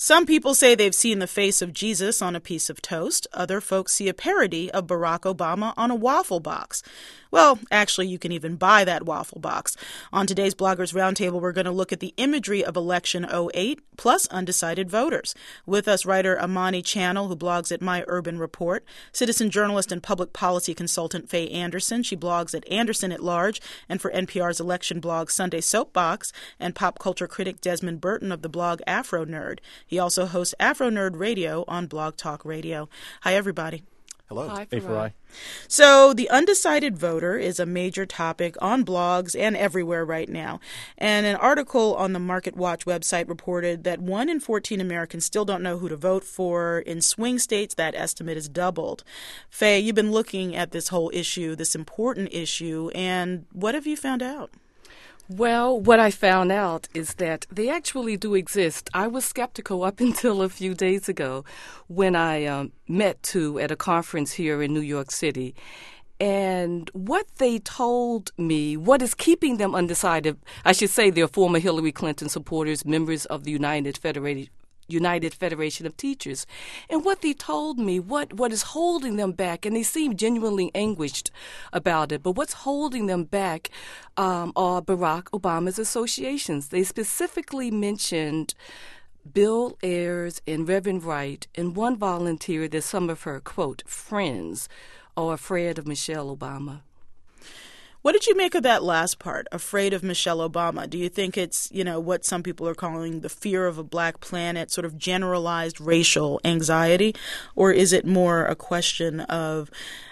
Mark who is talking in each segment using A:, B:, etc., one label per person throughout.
A: Some people say they've seen the face of Jesus on a piece of toast. Other folks see a parody of Barack Obama on a waffle box. Well, actually, you can even buy that waffle box. On today's Bloggers Roundtable, we're going to look at the imagery of Election '08 plus undecided voters. With us, writer Amani Channel, who blogs at My Urban Report, citizen journalist and public policy consultant Faye Anderson. She blogs at Anderson at Large and for NPR's election blog Sunday Soapbox, and pop culture critic Desmond Burton of the blog Afro Nerd. He also hosts Afro Nerd Radio on Blog Talk Radio. Hi, everybody.
B: Hello.
C: Hi,
B: Hey,
C: Farai.
A: So the undecided voter is a major topic on blogs and everywhere right now. And an article on the Market Watch website reported that 1 in 14 Americans still don't know who to vote for. In swing states, that estimate is doubled. Faye, you've been looking at this whole issue, this important issue, and what have you found out?
C: Well, what I found out is that they actually do exist. I was skeptical up until a few days ago when I met two at a conference here in New York City. And what they told me, what is keeping them undecided, I should say they're former Hillary Clinton supporters, members of the United Federation of Teachers. And what they told me, what is holding them back, and they seem genuinely anguished about it, but what's holding them back are Barack Obama's associations. They specifically mentioned Bill Ayers and Reverend Wright, and one volunteer that some of her, quote, friends are afraid of Michelle Obama.
A: What did you make of that last part, afraid of Michelle Obama? Do you think it's, what some people are calling the fear of a black planet, sort of generalized racial anxiety? Or is it more a question of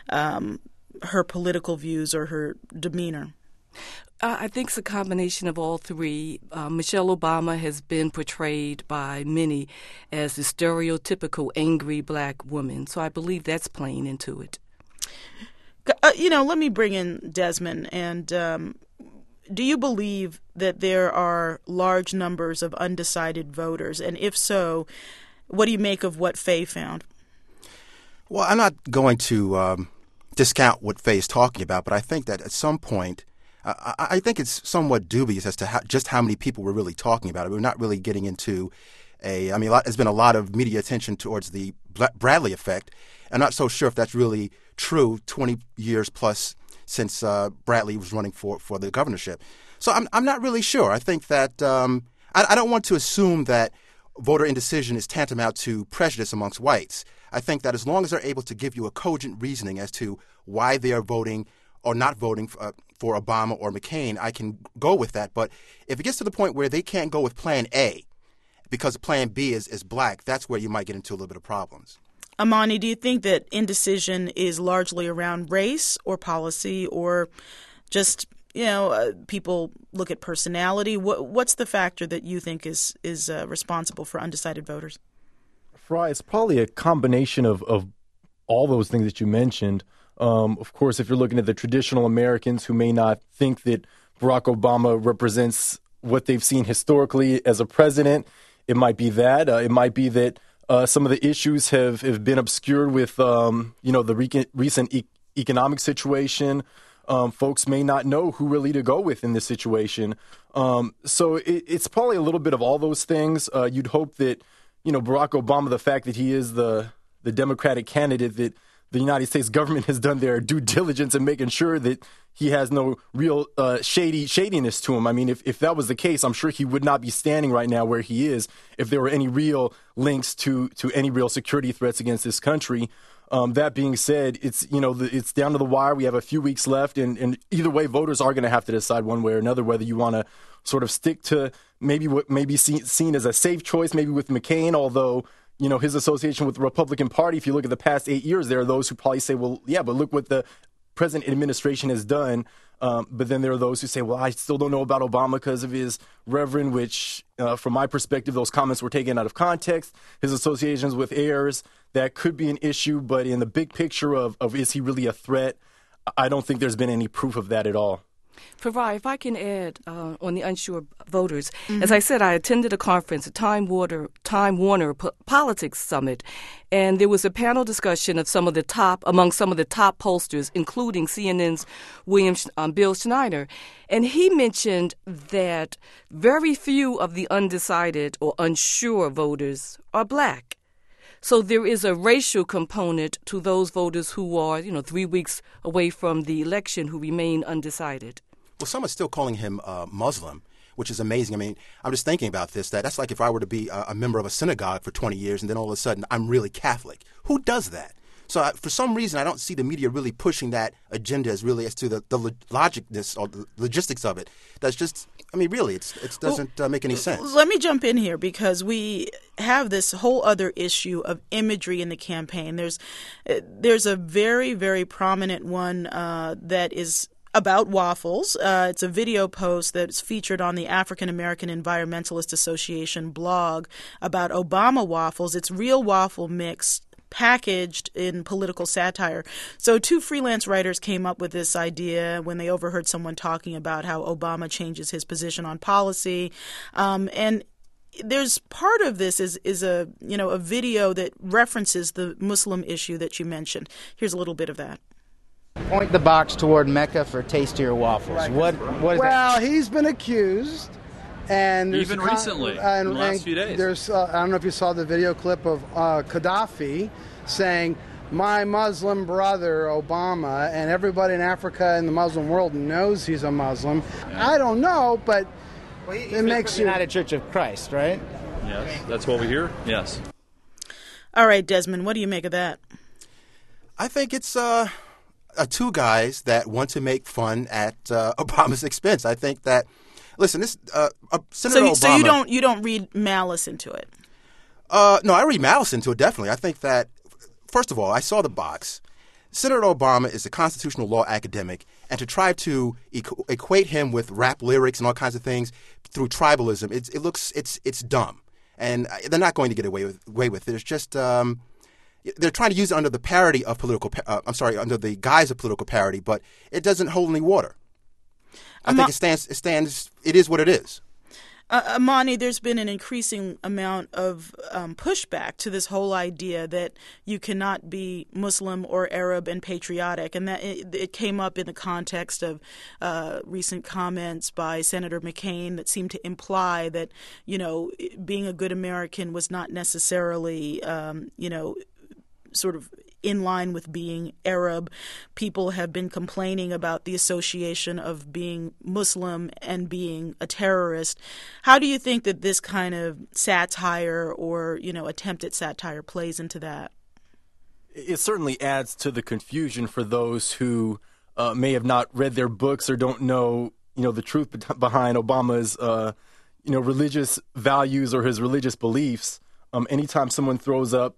A: her political views or her demeanor?
C: I think it's a combination of all three. Michelle Obama has been portrayed by many as the stereotypical angry black woman. So I believe that's playing into it.
A: Let me bring in Desmond. And do you believe that there are large numbers of undecided voters? And if so, what do you make of what Faye found?
B: Well, I'm not going to discount what Faye is talking about, but I think that at some point, I think it's somewhat dubious as to just how many people we're really talking about. We're not really getting into there's been a lot of media attention towards the Bradley effect. I'm not so sure if that's really true 20 years plus since Bradley was running for the governorship. So I'm not really sure. I think that I don't want to assume that voter indecision is tantamount to prejudice amongst whites. I think that as long as they're able to give you a cogent reasoning as to why they are voting or not voting for Obama or McCain, I can go with that. But if it gets to the point where they can't go with Plan A because Plan B is black, that's where you might get into a little bit of problems.
A: Amani, do you think that indecision is largely around race or policy or just, people look at personality? What's the factor that you think is responsible for undecided voters?
D: Fry, it's probably a combination of all those things that you mentioned. Of course, if you're looking at the traditional Americans who may not think that Barack Obama represents what they've seen historically as a president, it might be that. It might be that some of the issues have been obscured with, the recent economic situation. Folks may not know who really to go with in this situation. So it's probably a little bit of all those things. You'd hope that, Barack Obama, the fact that he is the Democratic candidate, that the United States government has done their due diligence in making sure that he has no real shadiness to him. I mean, if that was the case, I'm sure he would not be standing right now where he is if there were any real links to any real security threats against this country. That being said, it's down to the wire. We have a few weeks left, and either way, voters are going to have to decide one way or another whether you want to sort of stick to maybe what may be seen as a safe choice, maybe with McCain, although his association with the Republican Party, if you look at the past 8 years, there are those who probably say, well, yeah, but look what the present administration has done. But then there are those who say, well, I still don't know about Obama because of his reverend, which from my perspective, those comments were taken out of context. His associations with Ayers, that could be an issue. But in the big picture of is he really a threat, I don't think there's been any proof of that at all.
C: Farai, if I can add on the unsure voters, as I said, I attended a conference, a Time Warner Politics Summit, and there was a panel discussion of among some of the top pollsters, including CNN's Bill Schneider, and he mentioned that very few of the undecided or unsure voters are black. So there is a racial component to those voters who are, 3 weeks away from the election who remain undecided.
B: Well, some are still calling him Muslim, which is amazing. I mean, I'm just thinking about this, that's like if I were to be a member of a synagogue for 20 years and then all of a sudden I'm really Catholic. Who does that? So for some reason, I don't see the media really pushing that agenda as to the logicness or the logistics of it. That's just, really, it doesn't make any sense.
A: Let me jump in here because we have this whole other issue of imagery in the campaign. There's a very, very prominent one that is about waffles. It's a video post that's featured on the African American Environmentalist Association blog about Obama waffles. It's real waffle mix packaged in political satire. So 2 freelance writers came up with this idea when they overheard someone talking about how Obama changes his position on policy. And there's part of this is a video that references the Muslim issue that you mentioned. Here's a little bit of that.
E: Point the box toward Mecca for tastier waffles.
F: Right.
E: What is that?
F: Well, he's been accused, and
G: even recently, in the last few days.
F: There's I don't know if you saw the video clip of Gaddafi saying, "My Muslim brother Obama," and everybody in Africa and the Muslim world knows he's a Muslim. Yeah. I don't know, but it makes you
E: United Church of Christ, right?
G: Yes, that's what we hear. Yes.
A: All right, Desmond, what do you make of that?
B: I think it's 2 guys that want to make fun at Obama's expense. I think that, listen, this Senator Obama.
A: So you don't read malice into it?
B: No, I read malice into it, definitely. I think that, first of all, I saw the box. Senator Obama is a constitutional law academic, and to try to equate him with rap lyrics and all kinds of things through tribalism, it's dumb, and they're not going to get away with it. It's just. They're trying to use it under the parody of under the guise of political parody, but it doesn't hold any water. I think it is what it is.
A: Amani, there's been an increasing amount of pushback to this whole idea that you cannot be Muslim or Arab and patriotic, and that it came up in the context of recent comments by Senator McCain that seemed to imply that, being a good American was not necessarily, sort of in line with being Arab. People have been complaining about the association of being Muslim and being a terrorist. How do you think that this kind of satire or, attempt at satire plays into that?
D: It certainly adds to the confusion for those who may have not read their books or don't know, the truth behind Obama's, religious values or his religious beliefs. Anytime someone throws up,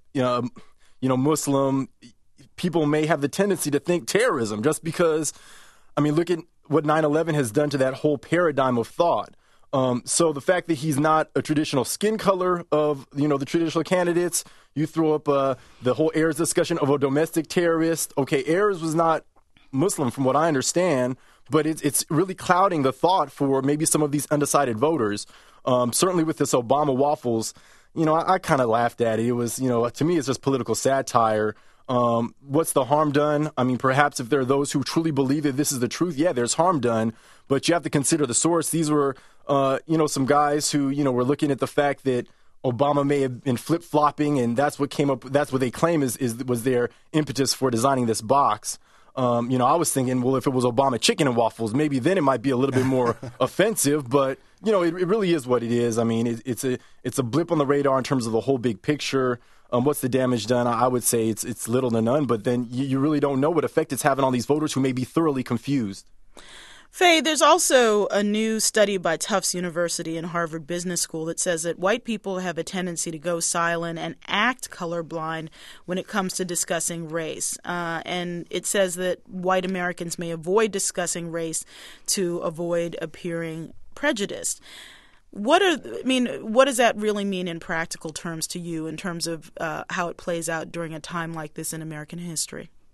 D: Muslim, people may have the tendency to think terrorism just because, look at what 9/11 has done to that whole paradigm of thought. So the fact that he's not a traditional skin color of, the traditional candidates, you throw up the whole Ayers discussion of a domestic terrorist. Okay, Ayers was not Muslim from what I understand, but it's really clouding the thought for maybe some of these undecided voters. Certainly with this Obama waffles, I kind of laughed at it. It was, to me, it's just political satire. What's the harm done? Perhaps if there are those who truly believe that this is the truth, yeah, there's harm done. But you have to consider the source. These were, some guys who, were looking at the fact that Obama may have been flip-flopping, and that's what came up. That's what they claim was their impetus for designing this box. I was thinking, well, if it was Obama chicken and waffles, maybe then it might be a little bit more offensive. But it really is what it is. It's a blip on the radar in terms of the whole big picture. What's the damage done? I would say it's little to none. But then you really don't know what effect it's having on these voters who may be thoroughly confused.
A: Faye, there's also a new study by Tufts University and Harvard Business School that says that white people have a tendency to go silent and act colorblind when it comes to discussing race. And it says that white Americans may avoid discussing race to avoid appearing prejudiced. What does that really mean in practical terms to you in terms of how it plays out during a time like this in American history?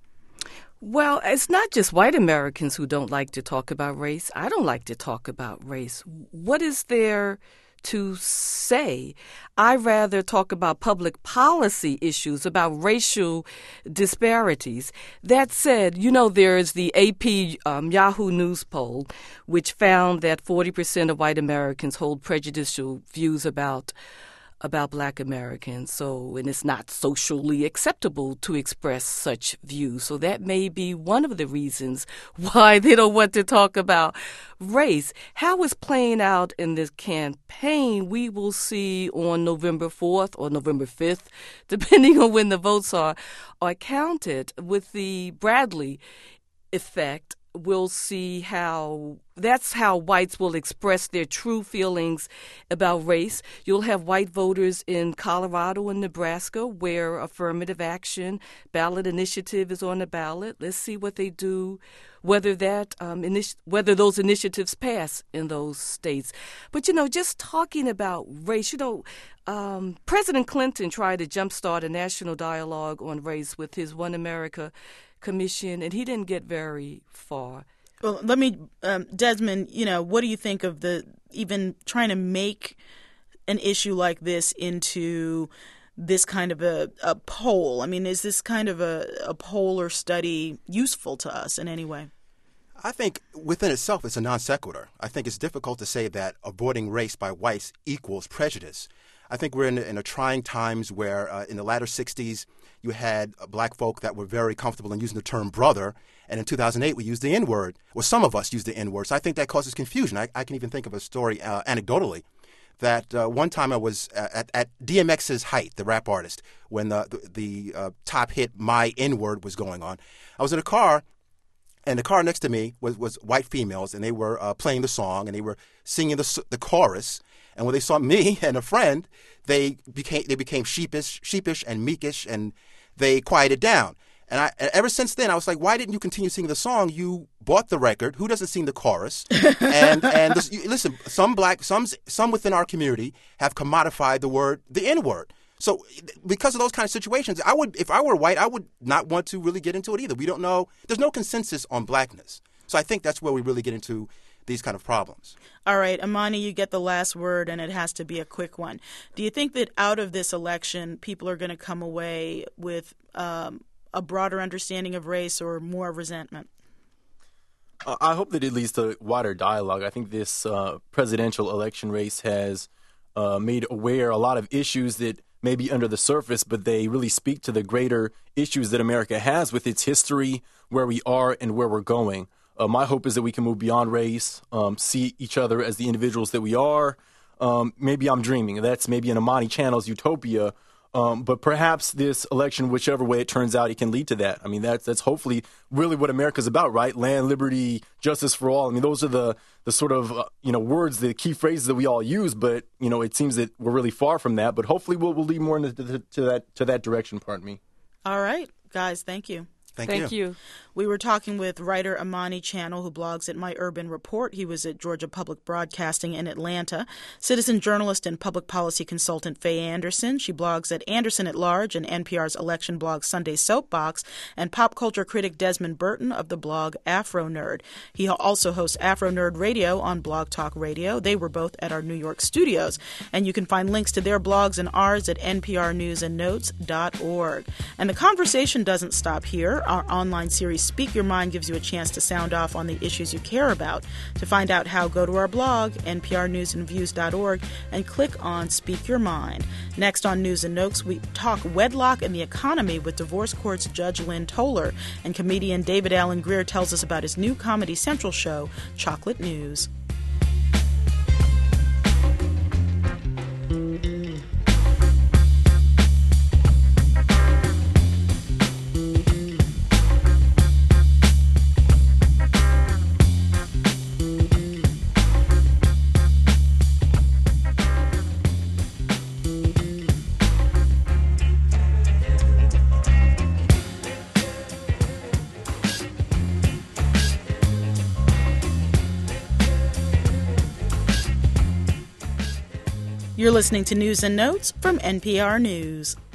C: Well, it's not just white Americans who don't like to talk about race. I don't like to talk about race. What is there to say? I rather talk about public policy issues, about racial disparities. That said, there is the AP Yahoo News poll, which found that 40% of white Americans hold prejudicial views about Black Americans. And it's not socially acceptable to express such views. So that may be one of the reasons why they don't want to talk about race. How it's playing out in this campaign, we will see on November 4th or November 5th, depending on when the votes are counted. With the Bradley effect, we'll see how whites will express their true feelings about race. You'll have white voters in Colorado and Nebraska where affirmative action ballot initiative is on the ballot. Let's see what they do, whether those initiatives pass in those states. But, just talking about race, President Clinton tried to jumpstart a national dialogue on race with his One America Commission, and he didn't get very far.
A: Well, let me, Desmond, what do you think of even trying to make an issue like this into this kind of a poll? I mean, is this kind of a poll or study useful to us in any way?
B: I think within itself it's a non sequitur. I think it's difficult to say that avoiding race by whites equals prejudice. I think we're in a trying times where in the latter 60s, you had black folk that were very comfortable in using the term brother. And in 2008, we used the N-word, or some of us used the N-word. So I think that causes confusion. I can even think of a story anecdotally that one time I was at DMX's height, the rap artist, when the top hit My N-word was going on. I was in a car, and the car next to me was white females, and they were playing the song, and they were singing the chorus. And when they saw me and a friend, they became sheepish and meekish, and they quieted down. And ever since then, I was like, why didn't you continue singing the song? You bought the record. Who doesn't sing the chorus? Listen, some within our community have commodified the N-word. So because of those kind of situations, if I were white, I would not want to really get into it either. We don't know. There's no consensus on blackness. So I think that's where we really get into these kind of problems.
A: All right, Amani, you get the last word, and it has to be a quick one. Do you think that out of this election, people are going to come away with a broader understanding of race or more resentment?
D: I hope that it leads to wider dialogue. I think this presidential election race has made aware a lot of issues that may be under the surface, but they really speak to the greater issues that America has with its history, where we are, and where we're going. My hope is that we can move beyond race, see each other as the individuals that we are. Maybe I'm dreaming. That's maybe in Amani Channel's utopia. But perhaps this election, whichever way it turns out, it can lead to that. I mean, that's hopefully really what America's about, right? Land, liberty, justice for all. I mean, those are the sort of, words, the key phrases that we all use. But, it seems that we're really far from that. But hopefully we'll lead more into to that direction, pardon me.
A: All right, guys, thank you.
B: Thank you.
A: We were talking with writer Amani Channel, who blogs at My Urban Report. He was at Georgia Public Broadcasting in Atlanta. Citizen journalist and public policy consultant Faye Anderson. She blogs at Anderson at Large and NPR's election blog Sunday Soapbox. And pop culture critic Desmond Burton of the blog Afro Nerd. He also hosts Afro Nerd Radio on Blog Talk Radio. They were both at our New York studios. And you can find links to their blogs and ours at nprnewsandnotes.org. And the conversation doesn't stop here. Our online series Speak Your Mind gives you a chance to sound off on the issues you care about. To find out how, go to our blog, nprnewsandviews.org, and click on Speak Your Mind. Next on News and Notes, we talk wedlock and the economy with divorce court's Judge Lynn Toler, and comedian David Alan Grier tells us about his new Comedy Central show, Chocolate News. You're listening to News and Notes from NPR News.